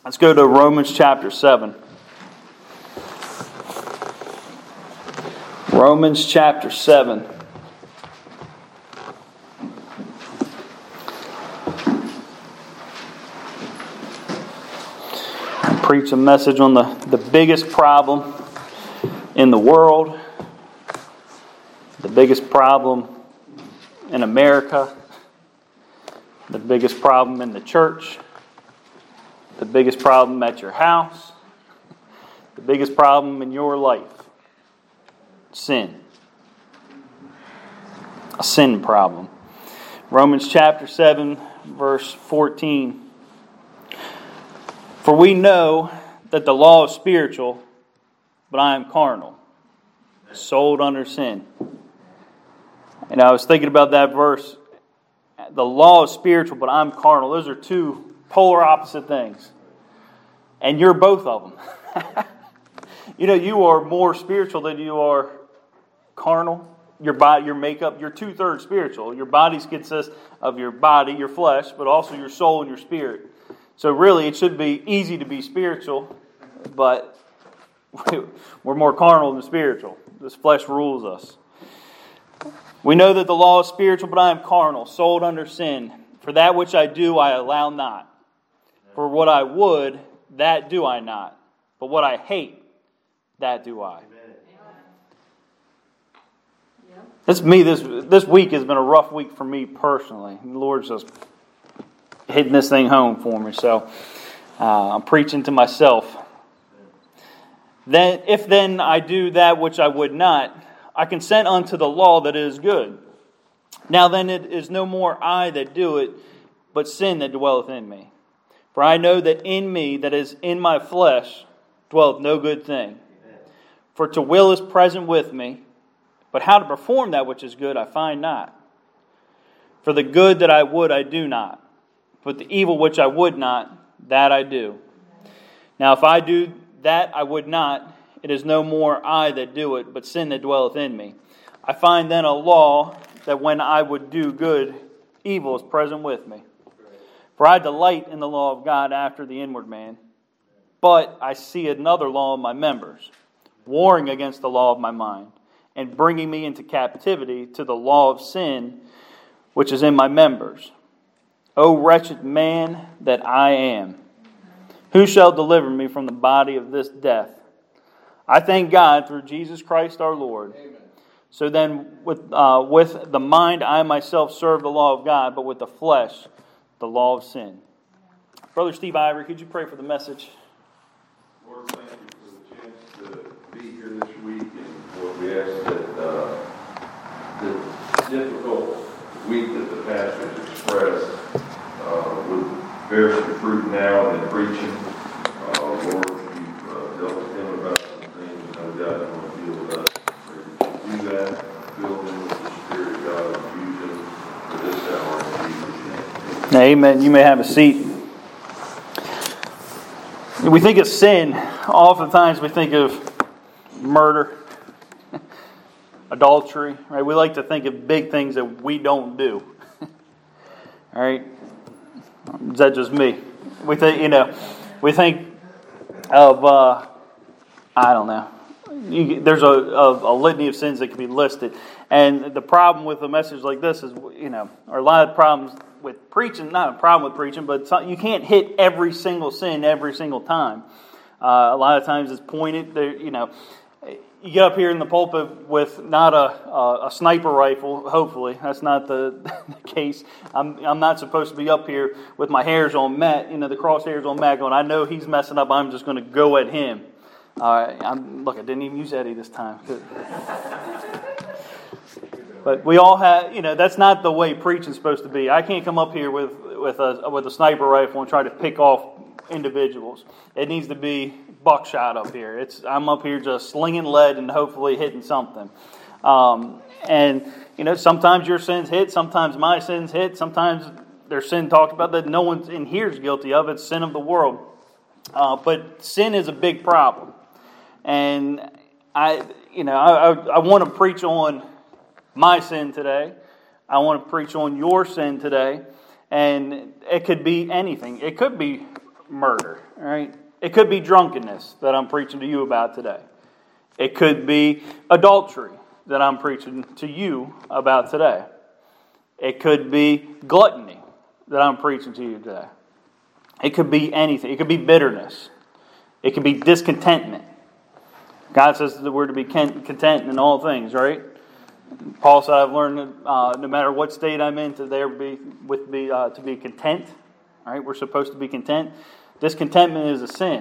Let's go to Romans chapter 7. Romans chapter 7. I preach a message on the biggest problem in the world, the biggest problem in America, the biggest problem in the church, the biggest problem at your house, the biggest problem in your life. Sin. A sin problem. Romans chapter 7, verse 14. For we know that the law is spiritual, but I am carnal, sold under sin. And I was thinking about that verse. The law is spiritual, but I'm carnal. Those are two polar opposite things. And you're both of them. You are more spiritual than you are carnal. Your body, your makeup, you're 2/3 spiritual. Your body consists of your body, your flesh, but also your soul and your spirit. So really, it should be easy to be spiritual, but we're more carnal than spiritual. This flesh rules us. We know that the law is spiritual, but I am carnal, sold under sin. For that which I do, I allow not. For what I would, that do I not. But what I hate, that do I. That's me. This week has been a rough week for me personally. The Lord's just hitting this thing home for me. So I'm preaching to myself. If then I do that which I would not, I consent unto the law that is good. Now then it is no more I that do it, but sin that dwelleth in me. For I know that in me, that is in my flesh, dwelleth no good thing. For to will is present with me, but how to perform that which is good I find not. For the good that I would I do not, but the evil which I would not, that I do. Now if I do that I would not, it is no more I that do it, but sin that dwelleth in me. I find then a law that when I would do good, evil is present with me. For I delight in the law of God after the inward man, but I see another law in my members, warring against the law of my mind, and bringing me into captivity to the law of sin, which is in my members. O wretched man that I am, who shall deliver me from the body of this death? I thank God through Jesus Christ our Lord. Amen. So then with the mind I myself serve the law of God, but with the flesh the law of sin. Brother Steve Ivory, could you pray for the message? Lord, thank you for the chance to be here this week, and Lord, we ask that the difficult week that the pastors expressed would bear some fruit now in preaching. Lord, you've dealt with him about some things, no doubt you want to deal with us. Pray that you do that, fill him with the Spirit of God, and use him for this hour in Jesus' name. Amen. You may have a seat. We think of sin. Oftentimes we think of murder, adultery. Right? We like to think of big things that we don't do. All right. Is that just me? We think, we think of, I don't know. There's a litany of sins that can be listed. And the problem with a message like this is, or a lot of problems with preaching, not a problem with preaching, but you can't hit every single sin every single time. A lot of times it's pointed there, you get up here in the pulpit with not a sniper rifle, hopefully. That's not the case. I'm not supposed to be up here with my hairs on Matt, the crosshairs on Matt going, I know he's messing up, I'm just going to go at him. Look, I didn't even use Eddie this time. But we all have, that's not the way preaching's supposed to be. I can't come up here with a sniper rifle and try to pick off individuals. It needs to be buckshot up here. I'm up here just slinging lead and hopefully hitting something. Sometimes your sins hit, sometimes my sins hit, sometimes there's sin talked about that no one in here is guilty of. It's sin of the world. But sin is a big problem. And I want to preach on my sin today. I want to preach on your sin today. And it could be anything. It could be murder. All right? It could be drunkenness that I'm preaching to you about today. It could be adultery that I'm preaching to you about today. It could be gluttony that I'm preaching to you today. It could be anything. It could be bitterness. It could be discontentment. God says that we're to be content in all things, right? Paul said, I've learned that no matter what state I'm in, to be content. All right, we're supposed to be content. Discontentment is a sin.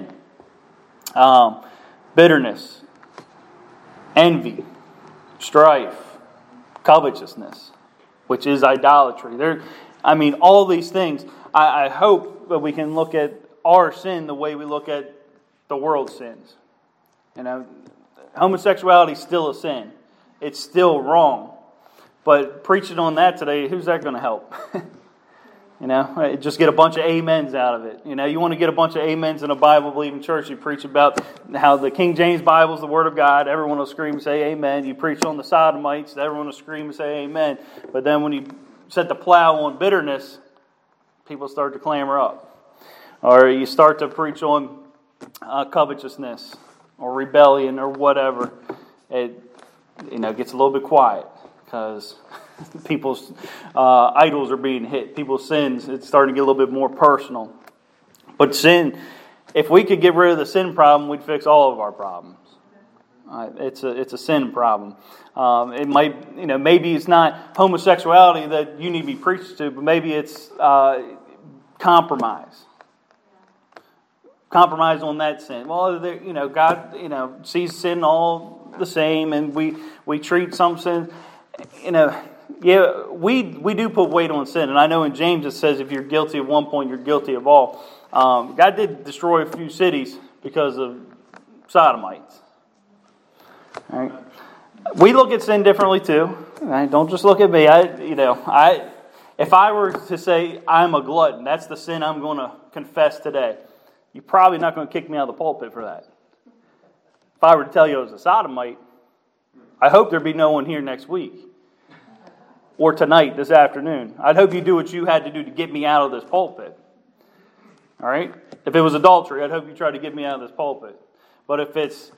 Bitterness, envy, strife, covetousness, which is idolatry. All these things. I hope that we can look at our sin the way we look at the world's sins. Homosexuality is still a sin. It's still wrong. But preaching on that today, who's that going to help? Just get a bunch of amens out of it. You want to get a bunch of amens in a Bible-believing church. You preach about how the King James Bible is the Word of God. Everyone will scream and say amen. You preach on the sodomites. Everyone will scream and say amen. But then when you set the plow on bitterness, people start to clamor up. Or you start to preach on covetousness or rebellion or whatever. It gets a little bit quiet because people's idols are being hit. People's sins, it's starting to get a little bit more personal. But sin, if we could get rid of the sin problem, we'd fix all of our problems. It's a sin problem. It might, maybe it's not homosexuality that you need to be preached to, but maybe it's compromise. Compromise on that sin. Well, God, sees sin all the same, and we treat some sin, we do put weight on sin, and I know in James it says if you're guilty of one point, you're guilty of all. God did destroy a few cities because of sodomites. All right. We look at sin differently too. Right? Don't just look at me. If I were to say I'm a glutton, that's the sin I'm going to confess today. You're probably not going to kick me out of the pulpit for that. If I were to tell you I was a sodomite, I hope there'd be no one here next week. Or tonight, this afternoon. I'd hope you do what you had to do to get me out of this pulpit. All right? If it was adultery, I'd hope you try to get me out of this pulpit. But if it's,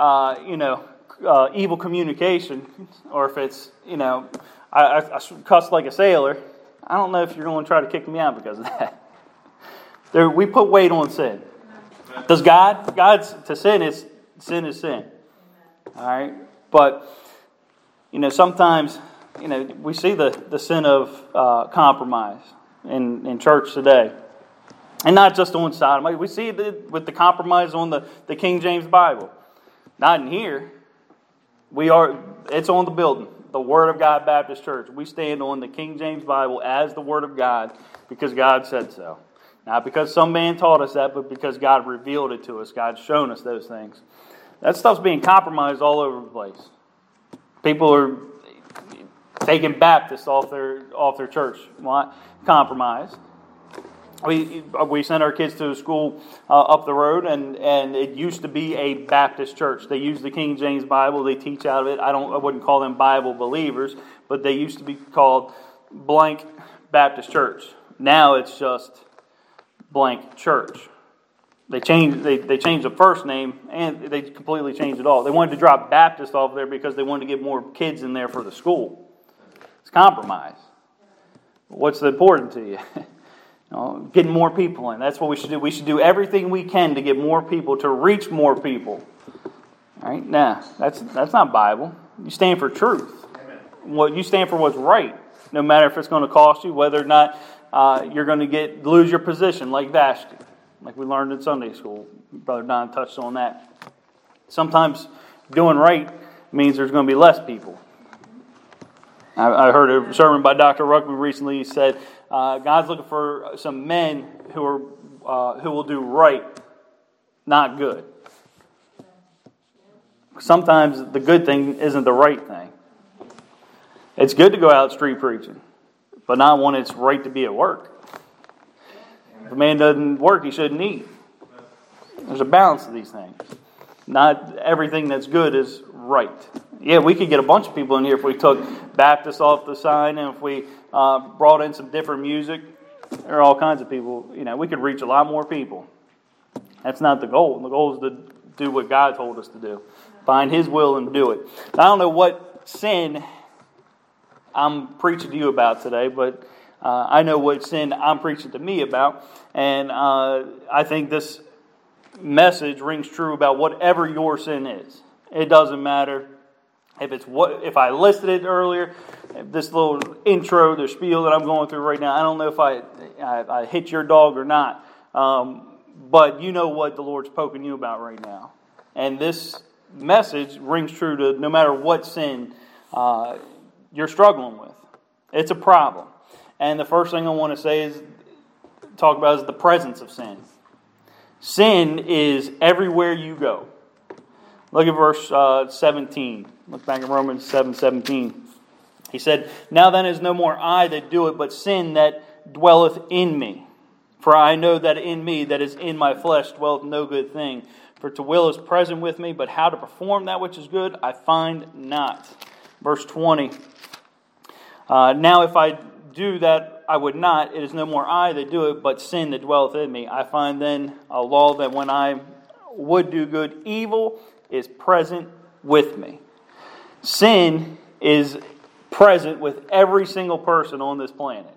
evil communication, or if it's, I cuss like a sailor, I don't know if you're going to try to kick me out because of that. We put weight on sin. Does God's to sin is sin. All right? But, sometimes, we see the sin of compromise in church today. And not just on Sodom. We see it with the compromise on the King James Bible. Not in here. It's on the building. The Word of God Baptist Church. We stand on the King James Bible as the Word of God because God said so. Not because some man taught us that, but because God revealed it to us. God's shown us those things. That stuff's being compromised all over the place. People are taking Baptists off their church. Why? Compromise. We sent our kids to a school up the road, and it used to be a Baptist church. They use the King James Bible. They teach out of it. I wouldn't call them Bible believers, but they used to be called blank Baptist Church. Now it's just blank church. They changed the first name, and they completely changed it all. They wanted to drop Baptist off there because they wanted to get more kids in there for the school. It's compromise. What's important to you? Getting more people in. That's what we should do. We should do everything we can to get more people, to reach more people. All right? Nah, that's not Bible. You stand for truth. Amen. You stand for what's right, no matter if it's going to cost you, whether or not you're going to lose your position, like Vashti, like we learned in Sunday school. Brother Don touched on that. Sometimes doing right means there's going to be less people. I heard a sermon by Dr. Ruckman recently. He said, God's looking for some men who will do right, not good. Sometimes the good thing isn't the right thing. It's good to go out street preaching, but not when it's right to be at work. If a man doesn't work, he shouldn't eat. There's a balance to these things. Not everything that's good is right. Yeah, we could get a bunch of people in here if we took Baptists off the sign and if we brought in some different music. There are all kinds of people. We could reach a lot more people. That's not the goal. The goal is to do what God told us to do. Find His will and do it. I don't know what sin I'm preaching to you about today, but I know what sin I'm preaching to me about. And I think this message rings true about whatever your sin is. It doesn't matter if I listed it earlier, this little intro, the spiel that I'm going through right now. I don't know if I hit your dog or not, but you know what the Lord's poking you about right now. And this message rings true to no matter what sin you're struggling with. It's a problem. And the first thing I want to say is talk about is the presence of sin. Sin is everywhere you go. Look at verse 17. Look back at Romans 7:17. He said, "Now then is no more I that do it, but sin that dwelleth in me. For I know that in me, that is in my flesh, dwelleth no good thing. For to will is present with me, but how to perform that which is good, I find not." Verse 20. "Now if I do that I would not, it is no more I that do it, but sin that dwelleth in me. I find then a law that when I would do good, evil is present with me." Sin is present with every single person on this planet.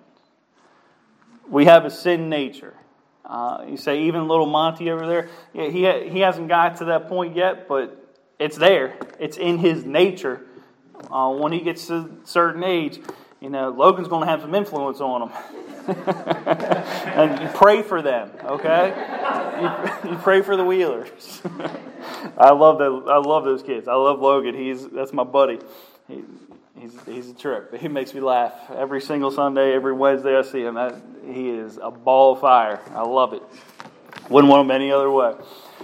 We have a sin nature. You say even little Monty over there, yeah, he hasn't got to that point yet, but it's there. It's in his nature. When he gets to a certain age, Logan's going to have some influence on him. And you pray for them, okay? You pray for the Wheelers. I love those kids. I love Logan. That's my buddy. He's a trip. He makes me laugh every single Sunday, every Wednesday I see him. He is a ball of fire. I love it. Wouldn't want him any other way.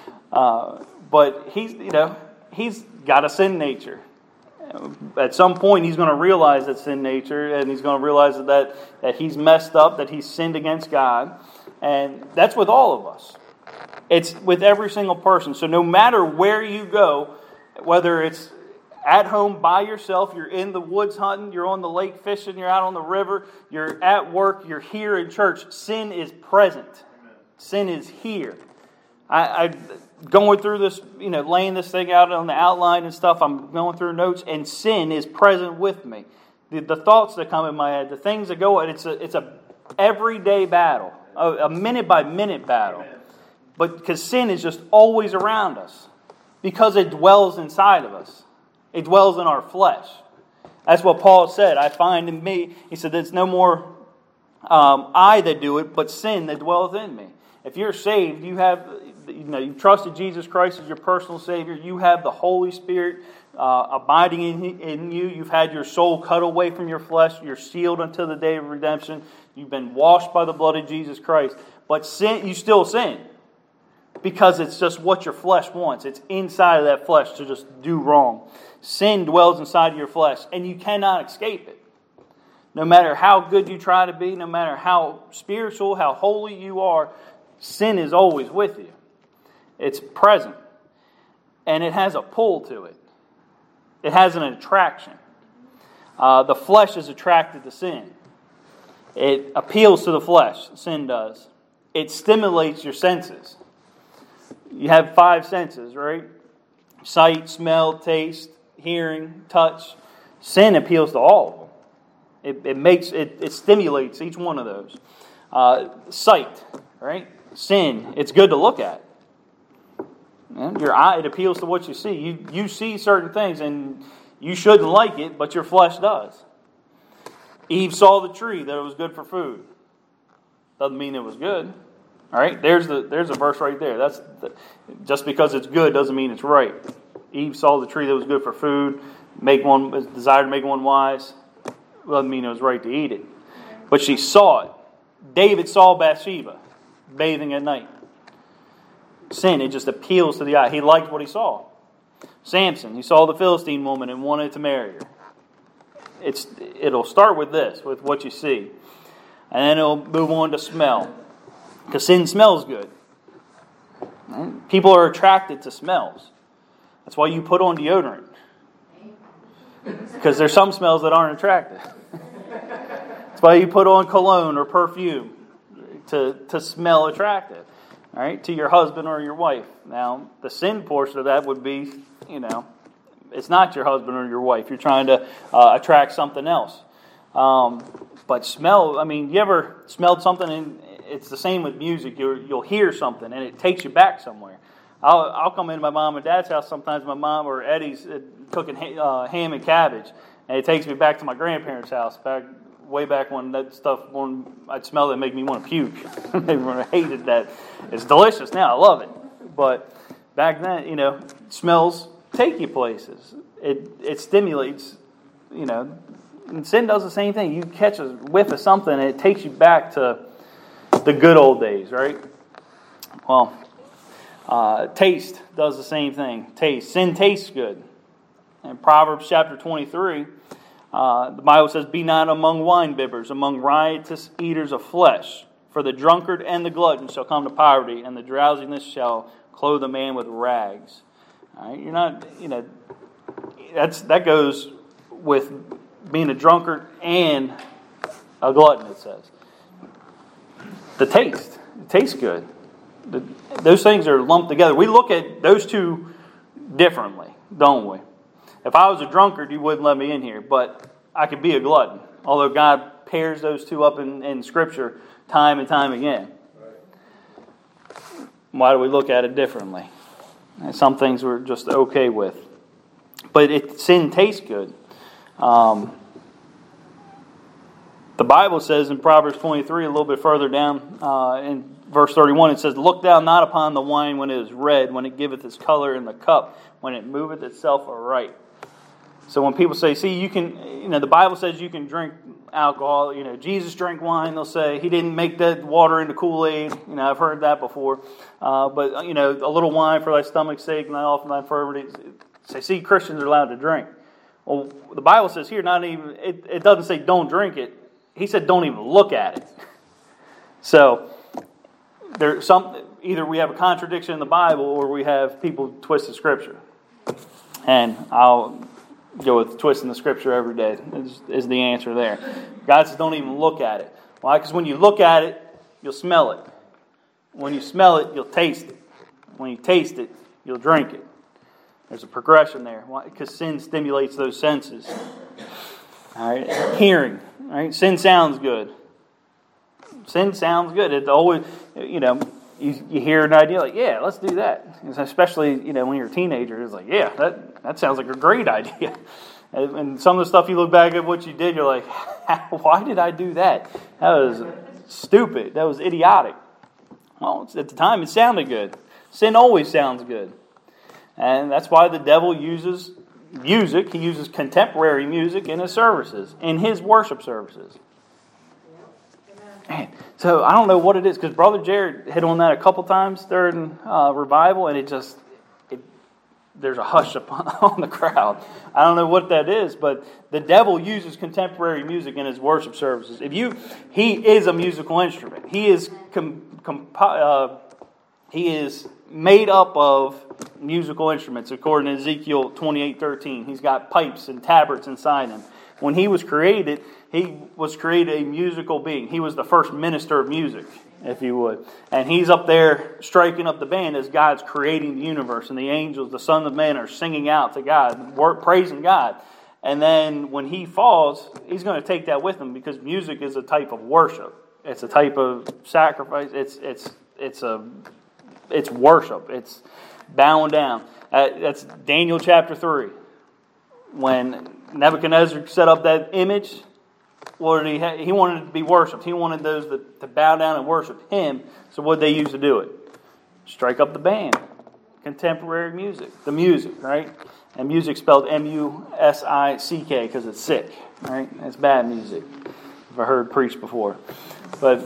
But he's got a sin nature. At some point, he's going to realize that sin nature, and he's going to realize that he's messed up, that he's sinned against God. And that's with all of us. It's with every single person. So no matter where you go, whether it's at home by yourself, you're in the woods hunting, you're on the lake fishing, you're out on the river, you're at work, you're here in church, sin is present. Amen. Sin is here. I going through this, laying this thing out on the outline and stuff, I'm going through notes, and sin is present with me. The thoughts that come in my head, the things that go, it's a everyday battle, a minute by minute battle. Amen. But because sin is just always around us, because it dwells inside of us. It dwells in our flesh. That's what Paul said. I find in me, he said, there's no more I that do it, but sin that dwelleth in me. If you're saved, you've trusted Jesus Christ as your personal Savior. You have the Holy Spirit abiding in you. You've had your soul cut away from your flesh. You're sealed until the day of redemption. You've been washed by the blood of Jesus Christ. But sin, you still sin. Because it's just what your flesh wants. It's inside of that flesh to just do wrong. Sin dwells inside of your flesh, and you cannot escape it. No matter how good you try to be, no matter how spiritual, how holy you are, sin is always with you. It's present. And it has a pull to it. It has an attraction. The flesh is attracted to sin. It appeals to the flesh, sin does. It stimulates your senses. You have 5 senses, right? Sight, smell, taste, hearing, touch. Sin appeals to all of them. It stimulates each one of those. Sight, right? Sin, it's good to look at. Your eye, it appeals to what you see. You see certain things and you shouldn't like it, but your flesh does. Eve saw the tree that it was good for food. Doesn't mean it was good. All right, there's a verse right there. Just because it's good doesn't mean it's right. Eve saw the tree that was good for food, desired to make one wise. Doesn't mean it was right to eat it. But she saw it. David saw Bathsheba bathing at night. Sin, it just appeals to the eye. He liked what he saw. Samson, he saw the Philistine woman and wanted to marry her. It'll start with this, with what you see. And then it'll move on to smell. Because sin smells good. People are attracted to smells. That's why you put on deodorant. Because there's some smells that aren't attractive. That's why you put on cologne or perfume to smell attractive. all right, to your husband or your wife. Now, the sin portion of that would be, it's not your husband or your wife. You're trying to attract something else. But smell, you ever smelled something, and it's the same with music. You'll hear something, and it takes you back somewhere. I'll come into my mom and dad's house sometimes. My mom or Eddie's cooking ham and cabbage, and it takes me back to my grandparents' house, way back when that stuff, when I'd smell it, make me want to puke. I hated that. It's delicious now. I love it. But back then, smells take you places. It stimulates, and sin does the same thing. You catch a whiff of something, and it takes you back to the good old days, right? Well, taste does the same thing. Taste. Sin tastes good. In Proverbs chapter 23, the Bible says, "Be not among winebibbers, among riotous eaters of flesh. For the drunkard and the glutton shall come to poverty, and the drowsiness shall clothe a man with rags." All right? You're not, that goes with being a drunkard and a glutton, it says. The taste. It tastes good. Those things are lumped together. We look at those two differently, don't we? If I was a drunkard, you wouldn't let me in here, but I could be a glutton. Although God pairs those two up in Scripture time and time again. Why do we look at it differently? And some things we're just okay with. But sin tastes good. The Bible says in Proverbs 23, a little bit further down in verse 31, it says, "Look thou not upon the wine when it is red, when it giveth its color in the cup, when it moveth itself aright." So when people say, see, you can, the Bible says you can drink alcohol. Jesus drank wine. They'll say he didn't make that water into Kool-Aid. I've heard that before. But a little wine for thy stomach's sake, and not often thy infirmities. Say, see, Christians are allowed to drink. Well, the Bible says here, not even it doesn't say don't drink it. He said don't even look at it. So there's either we have a contradiction in the Bible, or we have people twisting Scripture. And I'll go with twisting the Scripture every day is the answer there. God says don't even look at it. Why? Because when you look at it, you'll smell it. When you smell it, you'll taste it. When you taste it, you'll drink it. There's a progression there. Why? Because sin stimulates those senses. All right, hearing. All right, sin sounds good. Sin sounds good. It always, you hear an idea like, yeah, let's do that. Especially, when you're a teenager, it's like, yeah, that sounds like a great idea. And some of the stuff you look back at what you did, you're like, why did I do that? That was stupid. That was idiotic. Well, at the time, it sounded good. Sin always sounds good. And that's why the devil uses music. He uses contemporary music in his services, in his worship services. Man, so I don't know what it is, because Brother Jared hit on that a couple times during revival, and there's a hush on the crowd. I don't know what that is, but the devil uses contemporary music in his worship services. He is a musical instrument. He is made up of musical instruments, according to Ezekiel 28:13. He's got pipes and tabrets inside him. When he was created a musical being. He was the first minister of music, if you would. And he's up there striking up the band as God's creating the universe. And the angels, the sons of men, are singing out to God, praising God. And then when he falls, he's going to take that with him, because music is a type of worship. It's a type of sacrifice. It's worship. It's bowing down. That's Daniel chapter 3. When Nebuchadnezzar set up that image, what did he wanted it to be worshipped. He wanted those to bow down and worship him. So what did they use to do it? Strike up the band. Contemporary music. The music, right? And music spelled M-U-S-I-C-K because it's sick, right? It's bad music. I've heard preached before. But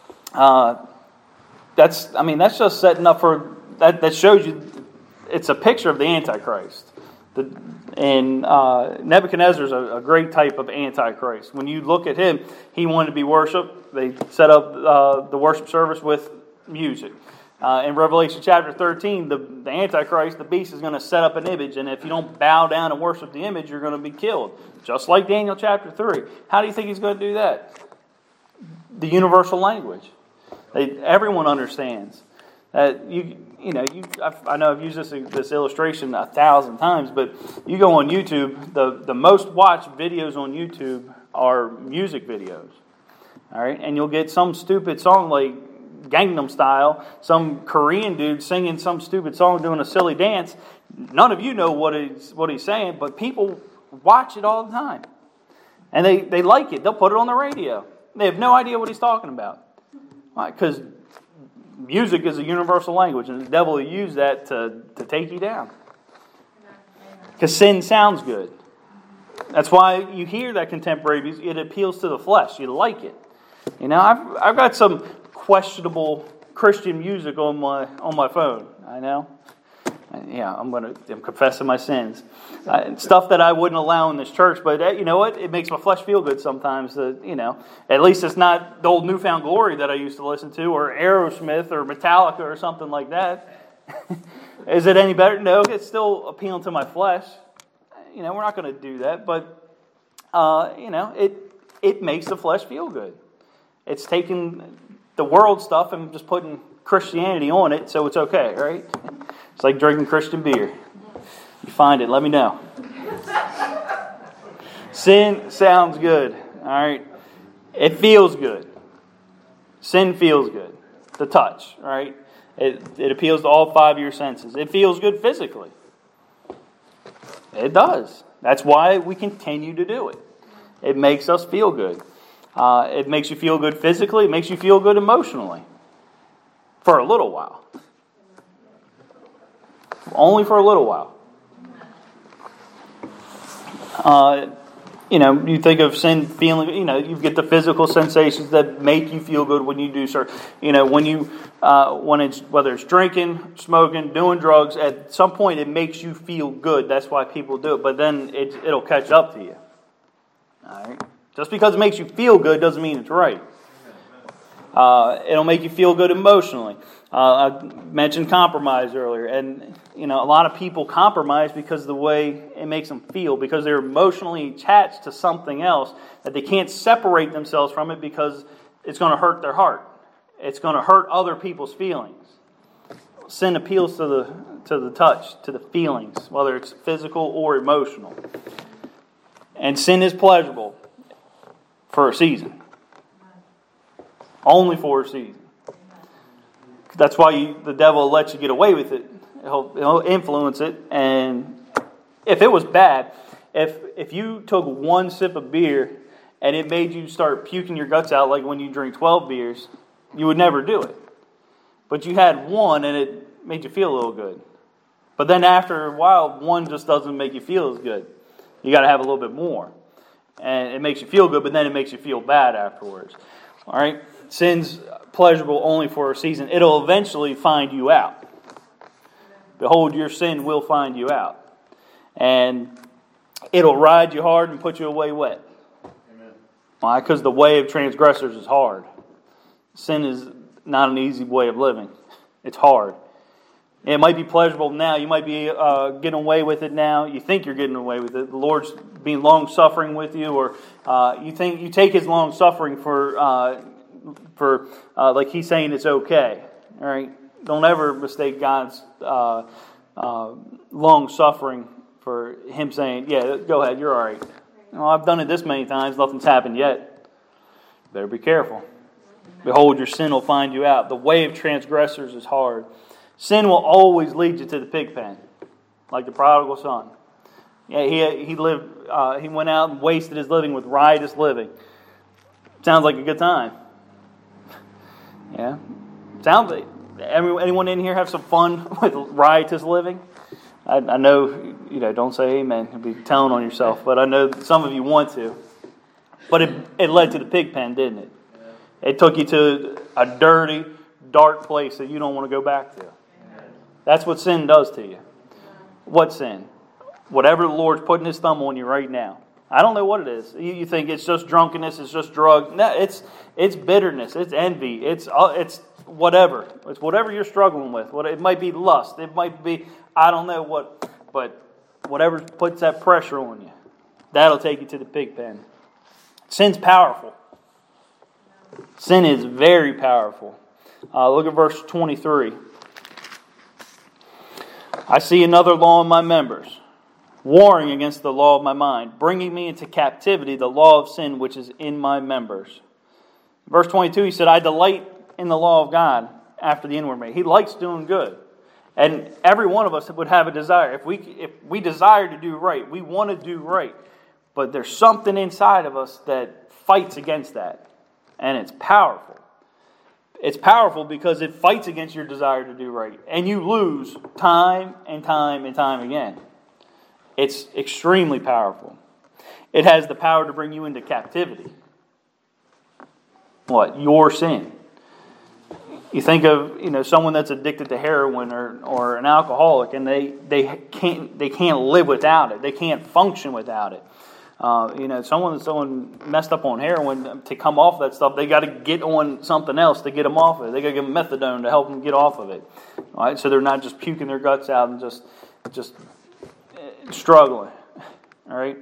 that's just setting up for that shows you it's a picture of the Antichrist. And Nebuchadnezzar is a great type of Antichrist. When you look at him, he wanted to be worshipped. They set up the worship service with music. In Revelation chapter 13, the Antichrist, the beast, is going to set up an image, and if you don't bow down and worship the image, you're going to be killed. Just like Daniel chapter 3. How do you think he's going to do that? The universal language. Everyone understands. I know I've used this illustration 1,000 times, but you go on YouTube, the most watched videos on YouTube are music videos. All right, and you'll get some stupid song like Gangnam Style, some Korean dude singing some stupid song, doing a silly dance. None of you know what he's saying, but people watch it all the time, and they like it. They'll put it on the radio. They have no idea what he's talking about. Why? Because music is a universal language, and the devil will use that to take you down. Because sin sounds good. That's why you hear that contemporary music. It appeals to the flesh. You like it. I've got some questionable Christian music on my phone. I know. Yeah, I'm confessing my sins. Stuff that I wouldn't allow in this church, but you know what? It makes my flesh feel good sometimes. At least it's not the old Newfound Glory that I used to listen to, or Aerosmith, or Metallica, or something like that. Is it any better? No, it's still appealing to my flesh. We're not going to do that, but it makes the flesh feel good. It's taking the world stuff and just putting Christianity on it, so it's okay, right? It's like drinking Christian beer. You find it, let me know. Sin sounds good, all right? It feels good. Sin feels good. The touch, right? It appeals to all 5 of your senses. It feels good physically. It does. That's why we continue to do it. It makes us feel good. It makes you feel good physically. It makes you feel good emotionally. For a little while. Only for a little while. You think of sin feeling, you get the physical sensations that make you feel good when you do certain, whether it's drinking, smoking, doing drugs, at some point it makes you feel good. That's why people do it. But then it'll catch up to you. All right. Just because it makes you feel good doesn't mean it's right. It'll make you feel good emotionally. I mentioned compromise earlier, and a lot of people compromise because of the way it makes them feel, because they're emotionally attached to something else that they can't separate themselves from it because it's going to hurt their heart. It's going to hurt other people's feelings. Sin appeals to the touch, to the feelings, whether it's physical or emotional. And sin is pleasurable for a season. Only for a season. That's why the devil will let you get away with it. He'll influence it. And if it was bad, if you took one sip of beer and it made you start puking your guts out like when you drink 12 beers, you would never do it. But you had one and it made you feel a little good. But then after a while, one just doesn't make you feel as good. You got to have a little bit more. And it makes you feel good, but then it makes you feel bad afterwards. All right? Sin's pleasurable only for a season. It'll eventually find you out. Behold, your sin will find you out. And it'll ride you hard and put you away wet. Amen. Why? Because the way of transgressors is hard. Sin is not an easy way of living. It's hard. It might be pleasurable now. You might be getting away with it now. You think you're getting away with it. The Lord's being long-suffering with you, or you think you take His long-suffering for like He's saying it's okay. All right? Don't ever mistake God's long-suffering for Him saying, yeah, go ahead, you're all right. I've done it this many times. Nothing's happened yet. Better be careful. Behold, your sin will find you out. The way of transgressors is hard. Sin will always lead you to the pig pen, like the prodigal son. Yeah, he lived. He went out and wasted his living with riotous living. Sounds like a good time. Yeah, sounds like. Anyone in here have some fun with riotous living? I know don't say amen. You'll be telling on yourself, but I know some of you want to. But it led to the pig pen, didn't it? It took you to a dirty, dark place that you don't want to go back to. That's what sin does to you. What sin? Whatever the Lord's putting His thumb on you right now. I don't know what it is. You think it's just drunkenness, it's just drug. No, it's bitterness, it's envy, it's whatever. It's whatever you're struggling with. It might be lust. It might be, I don't know what, but whatever puts that pressure on you, that'll take you to the pig pen. Sin's powerful. Sin is very powerful. Look at verse 23. I see another law in my members, warring against the law of my mind, bringing me into captivity the law of sin which is in my members. Verse 22, he said, I delight in the law of God after the inward man. He likes doing good. And every one of us would have a desire. If we desire to do right, we want to do right. But there's something inside of us that fights against that. And it's powerful. It's powerful because it fights against your desire to do right. And you lose time and time and time again. It's extremely powerful. It has the power to bring you into captivity. What? Your sin. You think of someone that's addicted to heroin or an alcoholic, and they can't live without it. They can't function without it. Someone messed up on heroin, to come off that stuff, they got to get on something else to get them off of it. They got to give them methadone to help them get off of it. All right, so they're not just puking their guts out and just struggling. All right,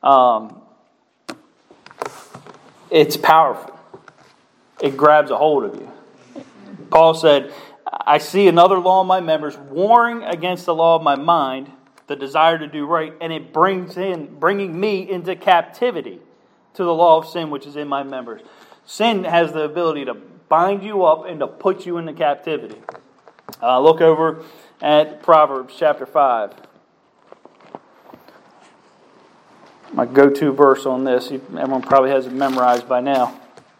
it's powerful. It grabs a hold of you. Paul said, I see another law in my members, warring against the law of my mind, the desire to do right, and it bringing me into captivity to the law of sin which is in my members. Sin has the ability to bind you up and to put you into captivity. Look over at Proverbs chapter 5. My go-to verse on this, everyone probably has it memorized by now.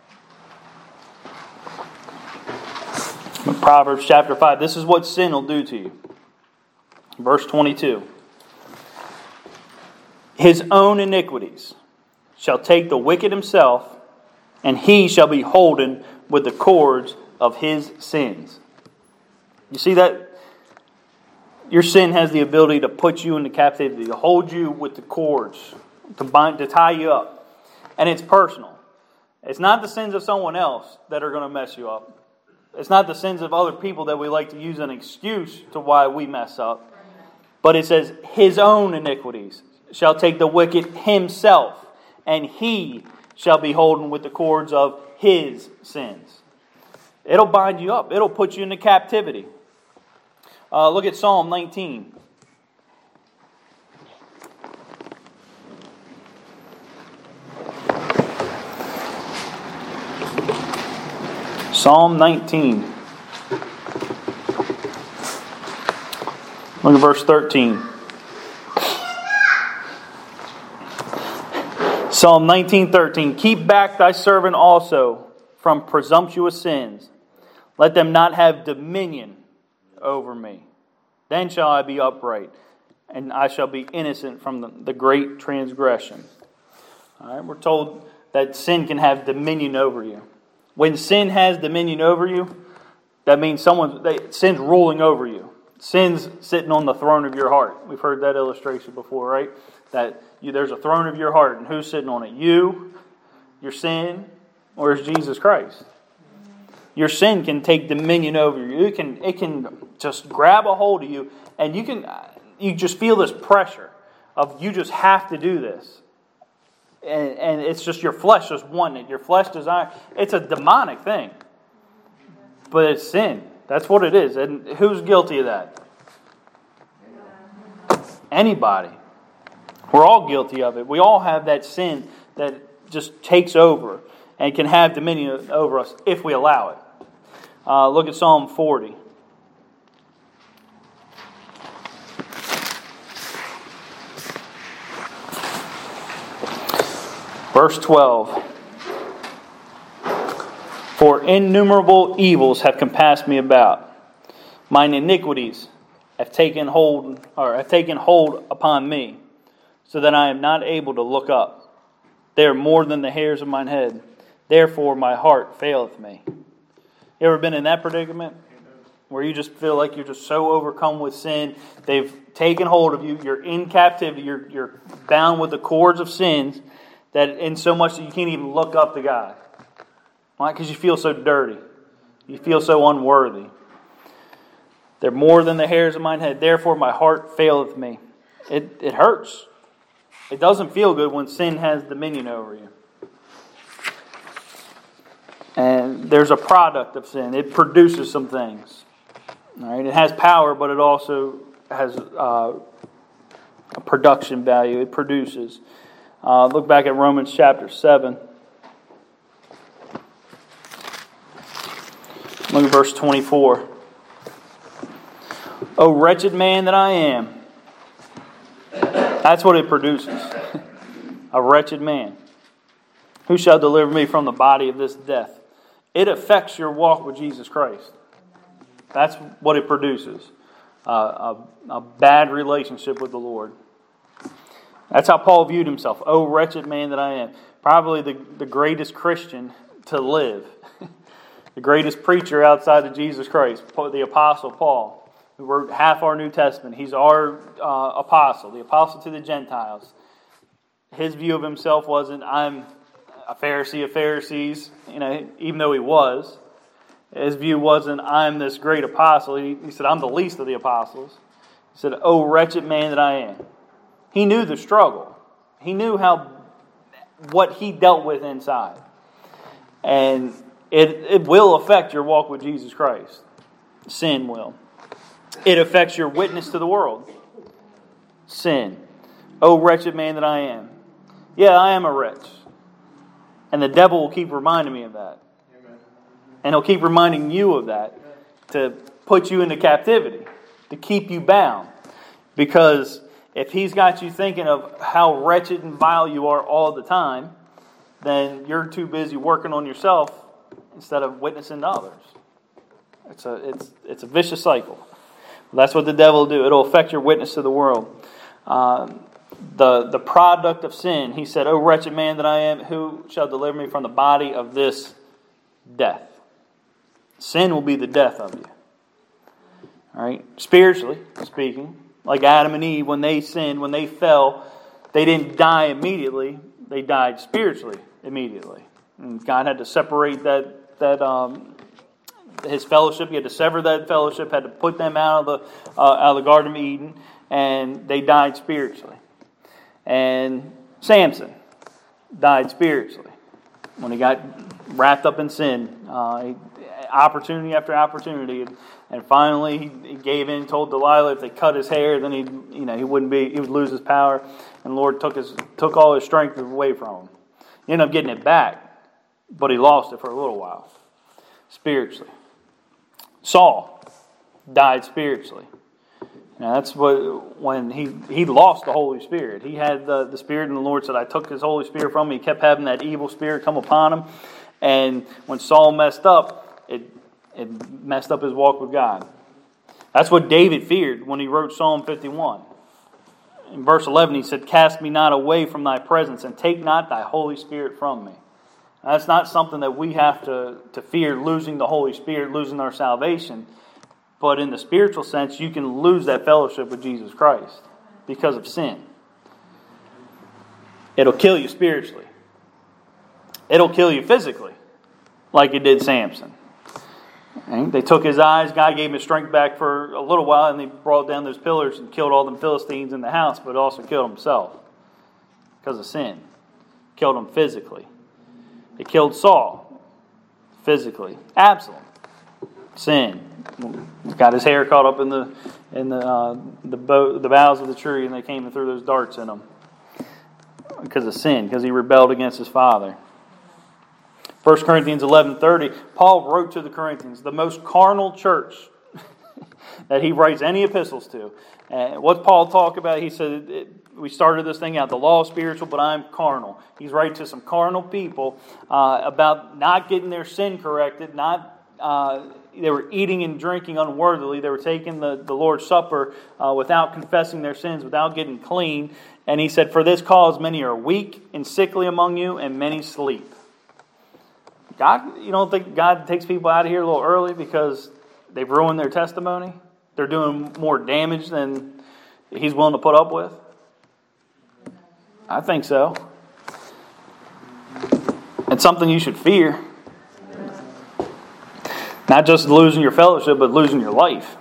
Proverbs chapter 5. This is what sin will do to you. Verse 22. His own iniquities shall take the wicked himself, and he shall be holden with the cords of his sins. You see that? Your sin has the ability to put you into captivity, to hold you with the cords, to tie you up. And it's personal. It's not the sins of someone else that are going to mess you up. It's not the sins of other people that we like to use an excuse to why we mess up. But it says, his own iniquities shall take the wicked himself, and he shall be holden with the cords of his sins. It'll bind you up. It'll put you into captivity. Look at Psalm 19. Psalm 19. Look at verse 13. Psalm 19:13. Keep back thy servant also from presumptuous sins. Let them not have dominion over me. Then shall I be upright, and I shall be innocent from the great transgression. All right, we're told that sin can have dominion over you. When sin has dominion over you, that means sin's ruling over you. Sin's sitting on the throne of your heart. We've heard that illustration before, right? That there's a throne of your heart, and who's sitting on it? You, your sin, or is Jesus Christ? Your sin can take dominion over you. It can just grab a hold of you, and you just feel this pressure of you just have to do this. And it's just your flesh just wanting it. Your flesh desire. It's a demonic thing. But it's sin. That's what it is. And who's guilty of that? Anybody. We're all guilty of it. We all have that sin that just takes over and can have dominion over us if we allow it. Look at Psalm 40. Verse 12. For innumerable evils have compassed me about. Mine iniquities have taken hold upon me, so that I am not able to look up. They are more than the hairs of mine head. Therefore my heart faileth me. You ever been in that predicament? Where you just feel like you're just so overcome with sin. They've taken hold of you. You're in captivity. You're bound with the cords of sins. That in so much that you can't even look up to God. Why? Because you feel so dirty. You feel so unworthy. They're more than the hairs of mine head. Therefore my heart faileth me. It hurts. It doesn't feel good when sin has dominion over you. And there's a product of sin. It produces some things. All right? It has power, but it also has a production value. It produces. Look back at Romans chapter 7. Look at verse 24. O wretched man that I am. That's what it produces. A wretched man. Who shall deliver me from the body of this death? It affects your walk with Jesus Christ. That's what it produces. A bad relationship with the Lord. That's how Paul viewed himself. Oh, wretched man that I am. Probably the greatest Christian to live. The greatest preacher outside of Jesus Christ. The Apostle Paul, who wrote half our New Testament. He's our apostle, the apostle to the Gentiles. His view of himself wasn't, I'm a Pharisee of Pharisees, even though he was. His view wasn't, I'm this great apostle. He said, I'm the least of the apostles. He said, oh, wretched man that I am. He knew the struggle. He knew what he dealt with inside. And it will affect your walk with Jesus Christ. Sin will. It affects your witness to the world. Sin. Oh, wretched man that I am. Yeah, I am a wretch. And the devil will keep reminding me of that. Amen. And he'll keep reminding you of that to put you into captivity, to keep you bound. Because if he's got you thinking of how wretched and vile you are all the time, then you're too busy working on yourself instead of witnessing to others. It's a vicious cycle. That's what the devil will do. It'll affect your witness to the world. The product of sin, he said, O wretched man that I am, who shall deliver me from the body of this death? Sin will be the death of you. All right? Spiritually speaking, like Adam and Eve, when they sinned, when they fell, they didn't die immediately. They died spiritually immediately. And God had to separate his fellowship. He had to sever that fellowship, had to put them out of the Garden of Eden, and they died spiritually. And Samson died spiritually when he got wrapped up in sin. Opportunity after opportunity, and finally he gave in. Told Delilah if they cut his hair, then he would lose his power, and the Lord took all his strength away from him. He ended up getting it back, but he lost it for a little while spiritually. Saul died spiritually. Now that's when he lost the Holy Spirit. He had the Spirit, and the Lord said, I took his Holy Spirit from him. He kept having that evil spirit come upon him. And when Saul messed up, it messed up his walk with God. That's what David feared when he wrote Psalm 51. In verse 11 he said, Cast me not away from thy presence, and take not thy Holy Spirit from me. Now, that's not something that we have to fear, losing the Holy Spirit, losing our salvation. But in the spiritual sense, you can lose that fellowship with Jesus Christ because of sin. It'll kill you spiritually. It'll kill you physically, like it did Samson. And they took his eyes. God gave him his strength back for a little while, and they brought down those pillars and killed all them Philistines in the house, but also killed himself because of sin. Killed him physically. It killed Saul physically. Absalom, sin. Got his hair caught up in the boughs of the tree, and they came and threw those darts in him because of sin, because he rebelled against his father. 1 Corinthians 11:30, Paul wrote to the Corinthians, the most carnal church that he writes any epistles to. And what Paul talked about, he said, we started this thing out, the law is spiritual, but I'm carnal. He's writing to some carnal people about not getting their sin corrected, they were eating and drinking unworthily. They were taking the Lord's Supper without confessing their sins, without getting clean. And he said, for this cause many are weak and sickly among you, and many sleep. You don't think God takes people out of here a little early because they've ruined their testimony? They're doing more damage than He's willing to put up with? I think so. It's something you should fear. Not just losing your fellowship, but losing your life.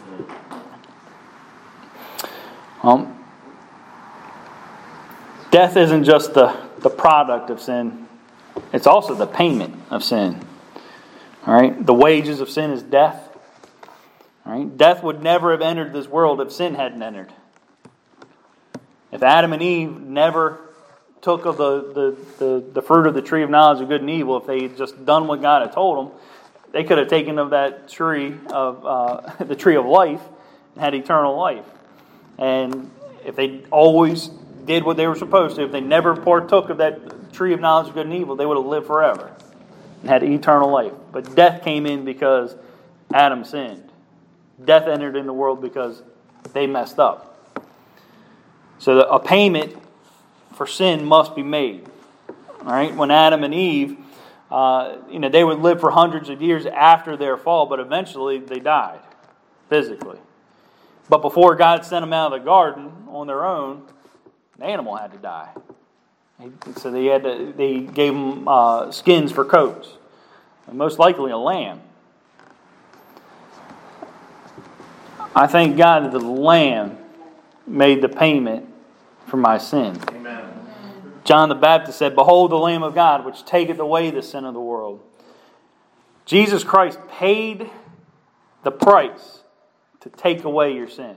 Death isn't just the product of sin. It's also the payment of sin. All right? The wages of sin is death. Right? Death would never have entered this world if sin hadn't entered. If Adam and Eve never took of the fruit of the tree of knowledge of good and evil, if they had just done what God had told them, they could have taken of that tree of the tree of life and had eternal life. And if they always did what they were supposed to, if they never partook of that tree of knowledge of good and evil, they would have lived forever and had eternal life. But death came in because Adam sinned. Death entered in the world because they messed up. So a payment for sin must be made. All right, when Adam and Eve, they would live for hundreds of years after their fall, but eventually they died physically. But before God sent them out of the garden on their own, an animal had to die. So they gave them skins for coats, and most likely a lamb. I thank God that the lamb made the payment for my sin. Amen. John the Baptist said, "Behold the Lamb of God, which taketh away the sin of the world." Jesus Christ paid the price to take away your sin.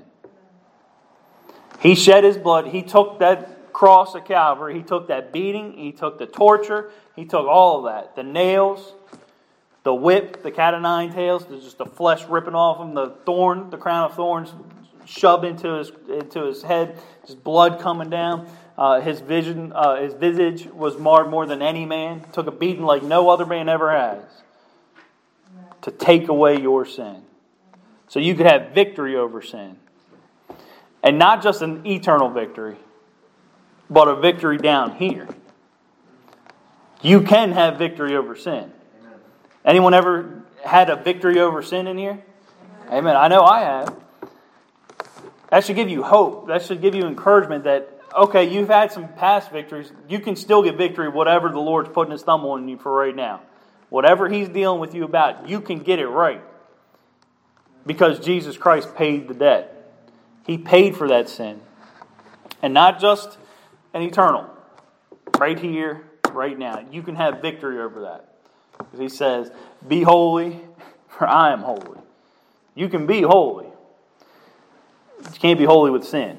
He shed His blood. He took that cross at Calvary. He took that beating. He took the torture. He took all of that. The nails, the whip, the cat of nine tails, just the flesh ripping off him, the thorn, the crown of thorns shoved into his head, just blood coming down. His visage was marred more than any man. Took a beating like no other man ever has to take away your sin, so you could have victory over sin, and not just an eternal victory, but a victory down here. You can have victory over sin. Anyone ever had a victory over sin in here? Amen. I know I have. That should give you hope. That should give you encouragement that, okay, you've had some past victories. You can still get victory whatever the Lord's putting His thumb on you for right now. Whatever He's dealing with you about, you can get it right. Because Jesus Christ paid the debt. He paid for that sin. And not just an eternal. Right here, right now. You can have victory over that. Because He says, "Be holy, for I am holy." You can be holy. You can't be holy with sin.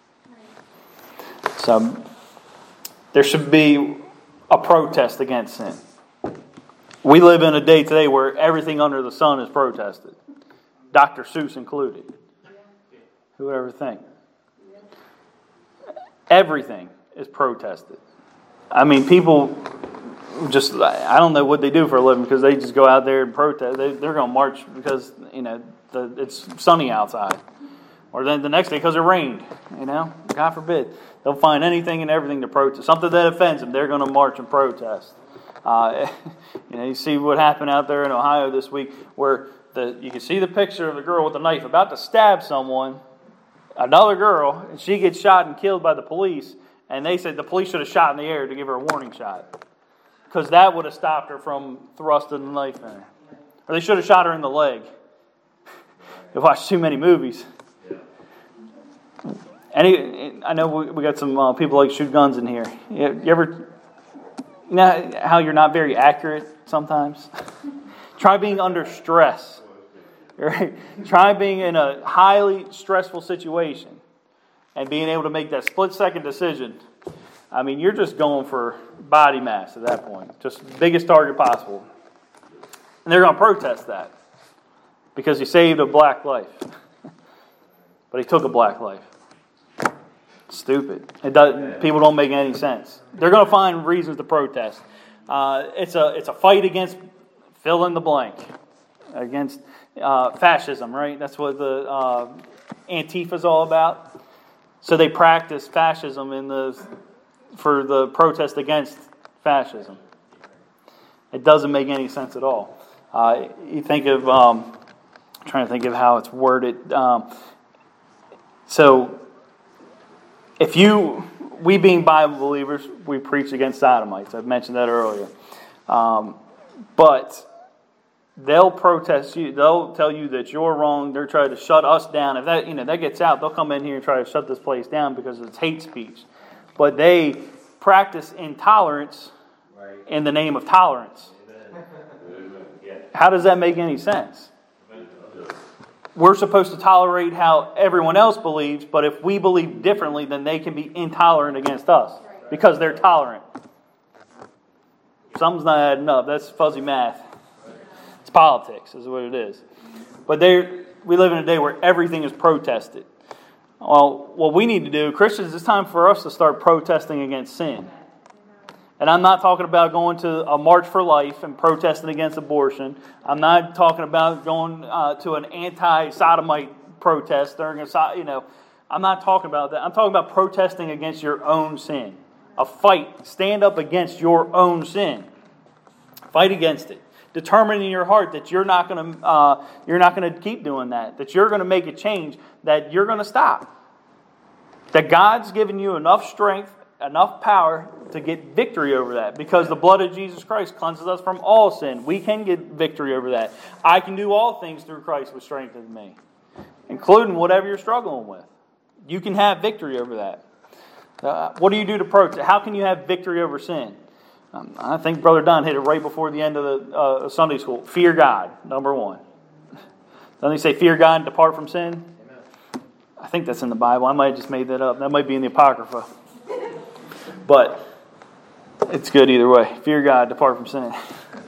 So there should be a protest against sin. We live in a day today where everything under the sun is protested. Dr. Seuss included. Who would ever think? Everything is protested. I mean, people just, I don't know what they do for a living because they just go out there and protest. They're going to march because, it's sunny outside. Or then the next day because it rained, God forbid. They'll find anything and everything to protest. Something that offends them, they're going to march and protest. You see what happened out there in Ohio this week where you can see the picture of the girl with the knife about to stab someone, another girl, and she gets shot and killed by the police. And they said the police should have shot in the air to give her a warning shot. Because that would have stopped her from thrusting the knife in her. Or they should have shot her in the leg. They watched too many movies. I know we got some people like shoot guns in here. You ever, how you're not very accurate sometimes? Try being under stress. Right? Try being in a highly stressful situation and being able to make that split-second decision. I mean, you're just going for body mass at that point. Just biggest target possible. And they're going to protest that because He saved a black life. But He took a black life. Stupid. People don't make any sense. They're going to find reasons to protest. It's a fight against fill in the blank, against fascism, right? That's what the Antifa is all about. So they practice fascism for the protest against fascism. It doesn't make any sense at all. You think of I'm trying to think of how it's worded. So. We being Bible believers, we preach against sodomites. I've mentioned that earlier. But they'll protest you. They'll tell you that you're wrong. They're trying to shut us down. If that gets out, they'll come in here and try to shut this place down because it's hate speech. But they practice intolerance in the name of tolerance. How does that make any sense? we're supposed to tolerate how everyone else believes, but if we believe differently, then they can be intolerant against us because they're tolerant. Something's not adding up. That's fuzzy math. It's politics, is what it is. But we live in a day where everything is protested. Well, what we need to do, Christians, it's time for us to start protesting against sin. And I'm not talking about going to a March for Life and protesting against abortion. I'm not talking about going to an anti-sodomite protest. I'm not talking about that. I'm talking about protesting against your own sin. A fight. Stand up against your own sin. Fight against it. Determine in your heart that you're not going to keep doing that. That you're going to make a change. That you're going to stop. That God's given you enough strength, enough power to get victory over that. Because the blood of Jesus Christ cleanses us from all sin. We can get victory over that. I can do all things through Christ which strengthens me. Including whatever you're struggling with. You can have victory over that. What do you do to protest? How can you have victory over sin? I think Brother Don hit it right before the end of the Sunday school. Fear God, number one. Doesn't he say fear God and depart from sin? Amen. I think that's in the Bible. I might have just made that up. That might be in the Apocrypha. But it's good either way. Fear God, depart from sin.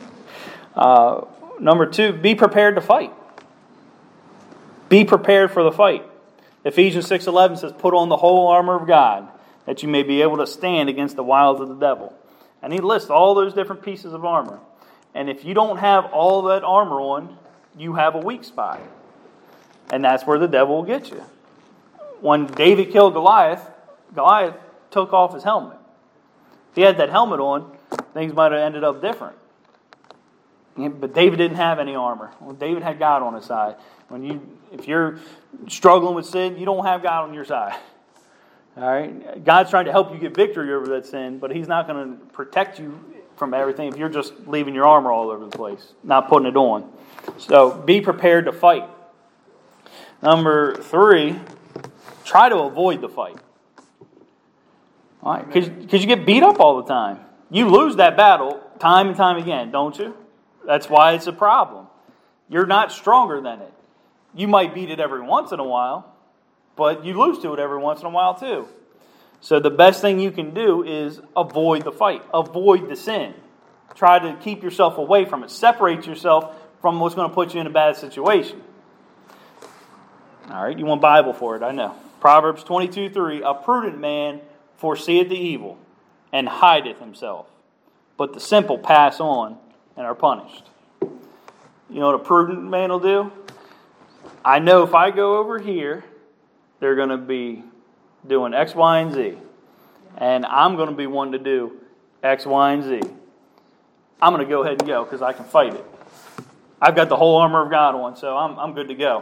Number two, be prepared to fight. Be prepared for the fight. Ephesians 6:11 says, put on the whole armor of God, that you may be able to stand against the wiles of the devil. And he lists all those different pieces of armor. And if you don't have all that armor on, you have a weak spot. And that's where the devil will get you. When David killed Goliath, Goliath took off his helmet. If he had that helmet on, things might have ended up different. But David didn't have any armor. Well, David had God on his side. If you're struggling with sin, you don't have God on your side. All right, God's trying to help you get victory over that sin, but He's not going to protect you from everything if you're just leaving your armor all over the place, not putting it on. So be prepared to fight. Number 3, try to avoid the fight. All right, because you get beat up all the time. You lose that battle time and time again, don't you? That's why it's a problem. You're not stronger than it. You might beat it every once in a while, but you lose to it every once in a while too. So the best thing you can do is avoid the fight. Avoid the sin. Try to keep yourself away from it. Separate yourself from what's going to put you in a bad situation. All right, you want Bible for it, I know. Proverbs 22:3, a prudent man foreseeth the evil and hideth himself, but the simple pass on and are punished. You know what a prudent man will do? I know if I go over here, they're going to be doing X, Y, and Z. And I'm going to be one to do X, Y, and Z. I'm going to go ahead and go because I can fight it. I've got the whole armor of God on, so I'm good to go.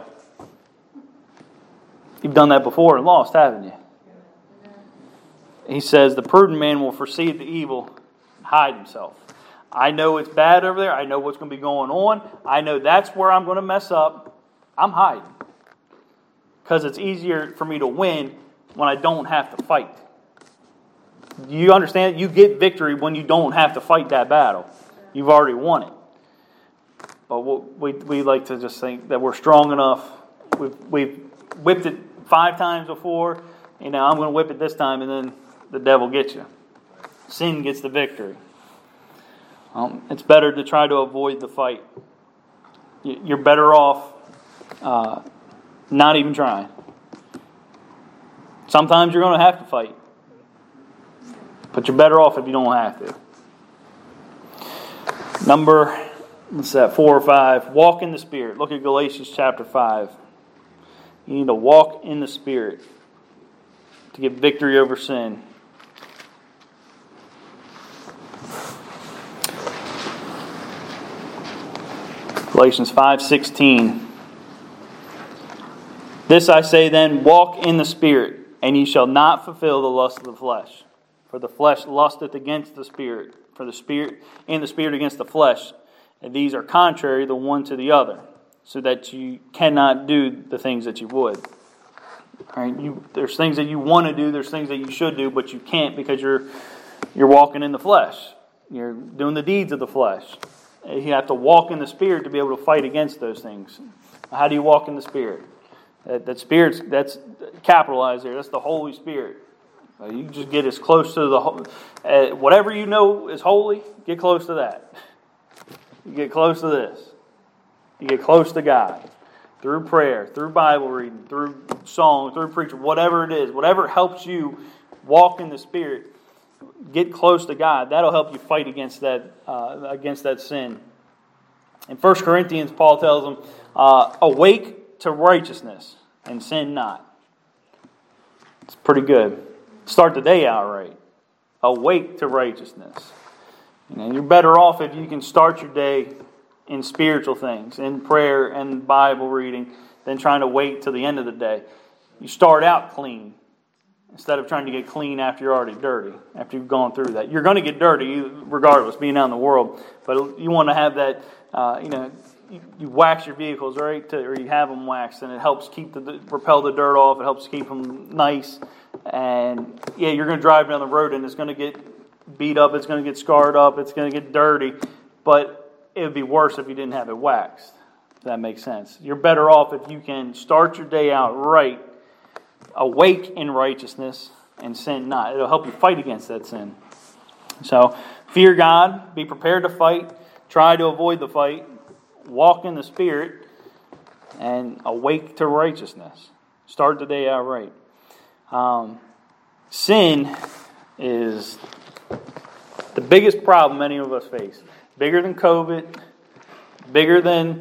You've done that before and lost, haven't you? He says, the prudent man will foresee the evil and hide himself. I know it's bad over there. I know what's going to be going on. I know that's where I'm going to mess up. I'm hiding. Because it's easier for me to win when I don't have to fight. You understand? You get victory when you don't have to fight that battle. You've already won it. But we like to just think that we're strong enough. We've whipped it 5 times before. I'm going to whip it this time, and then the devil gets you. Sin gets the victory. It's better to try to avoid the fight. You're better off not even trying. Sometimes you're going to have to fight. But you're better off if you don't have to. Number 4 or 5. Walk in the Spirit. Look at Galatians chapter 5. You need to walk in the Spirit to get victory over sin. Galatians 5:16. This I say then, walk in the Spirit, and ye shall not fulfill the lust of the flesh. For the flesh lusteth against the Spirit, for the Spirit and the Spirit against the flesh. And these are contrary the one to the other, so that you cannot do the things that you would. All right, there's things that you want to do, there's things that you should do, but you can't because you're walking in the flesh. You're doing the deeds of the flesh. You have to walk in the Spirit to be able to fight against those things. How do you walk in the Spirit? That Spirit's, that's capitalized there. That's the Holy Spirit. You just get as close to the whatever you know is holy. Get close to that. You get close to this. You get close to God through prayer, through Bible reading, through song, through preaching, whatever it is, whatever helps you walk in the Spirit. Get close to God. That'll help you fight against that sin. In 1 Corinthians, Paul tells them, awake to righteousness and sin not. It's pretty good. Start the day out right. Awake to righteousness. You're better off if you can start your day in spiritual things, in prayer and Bible reading, than trying to wait till the end of the day. You start out clean instead of trying to get clean after you're already dirty, after you've gone through that. You're going to get dirty regardless, being out in the world, but you want to have that, you wax your vehicles, right, or you have them waxed, and it helps repel the dirt off. It helps keep them nice. And yeah, you're going to drive down the road and it's going to get beat up, it's going to get scarred up, it's going to get dirty, but it would be worse if you didn't have it waxed. If that makes sense. You're better off if you can start your day out right, awake in righteousness, and sin not. It'll help you fight against that sin. So, fear God, be prepared to fight, try to avoid the fight, walk in the Spirit, and awake to righteousness. Start the day out right. Sin is the biggest problem many of us face. Bigger than COVID, bigger than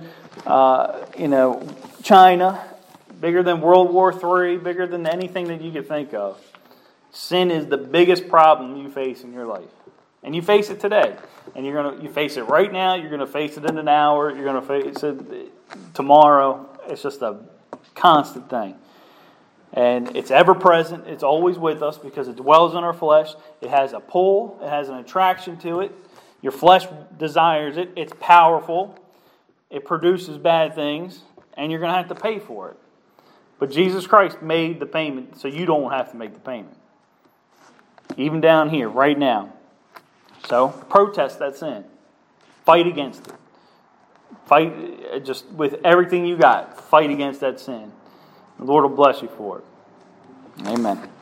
China, bigger than World War III, bigger than anything that you could think of. Sin is the biggest problem you face in your life. And you face it today. And you face it right now, you're going to face it in an hour, you're going to face it tomorrow. It's just a constant thing. And it's ever present, it's always with us because it dwells in our flesh. It has a pull, it has an attraction to it. Your flesh desires it, it's powerful, it produces bad things, and you're going to have to pay for it. But Jesus Christ made the payment so you don't have to make the payment. Even down here, right now. So, protest that sin. Fight against it. Fight just with everything you got. Fight against that sin. The Lord will bless you for it. Amen.